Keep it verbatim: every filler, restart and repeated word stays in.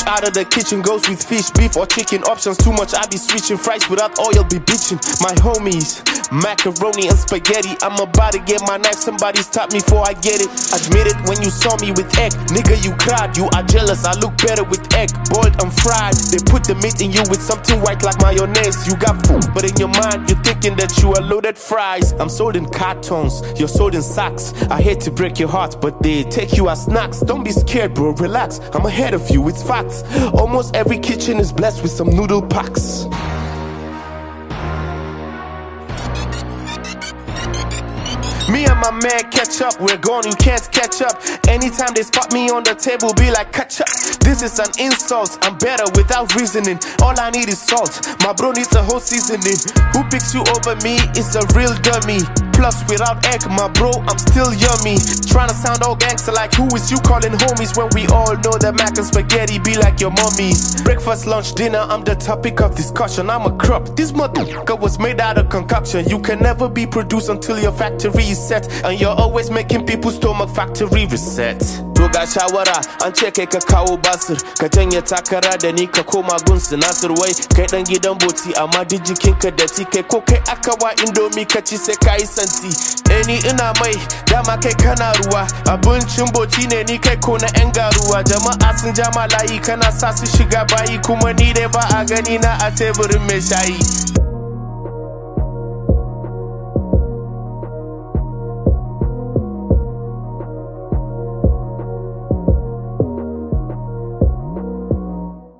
Fresh out of the kitchen, goes with fish, beef or chicken. Options too much, I be switching. Fries without oil, be bitching. My homies, macaroni and spaghetti. I'm about to get my knife, somebody's taught me before I get it. Admit it when you saw me with egg. Nigga, you cried, you are jealous. I look better with egg, boiled and fried. They put the meat in you with something white like mayonnaise. You got food, but in your mind, you're thinking that you are loaded fries. I'm sold in cartons, you're sold in sacks. I hate to break your heart, but they take you as snacks. Don't be scared, bro, relax. I'm ahead of you, it's facts. Almost every kitchen is blessed with some noodle packs. Me and my man catch up, we're gone, you can't catch up. Anytime they spot me on the table, be like, catch up. This is an insult, I'm better without reasoning. All I need is salt, my bro needs a whole seasoning. Who picks you over me is a real dummy. Plus without egg, my bro, I'm still yummy. Tryna sound all gangster like who is you calling homies, when we all know that mac and spaghetti be like your mummies. Breakfast, lunch, dinner, I'm the topic of discussion. I'm a crop, this motherfucker was made out of concoction. You can never be produced until your factory is set, and you're always making people's stomach factory reset. To ga shawara, an ce kai ka kawo basir, ka janye takara da ni ka koma gun sinasir. Wai kai dan gidan boti amma duk jikinka datti, kai ko kai aka wa indomi ka ci sai ka yi santi. Eh ni ina mai, dama kai kana ruwa, abincin boti ne ni kai ko na yan garuwa. Jama'a sun ja ma layi kana sa su shiga bayi, kuma ni dai ba a gani na a teburin mai shayi.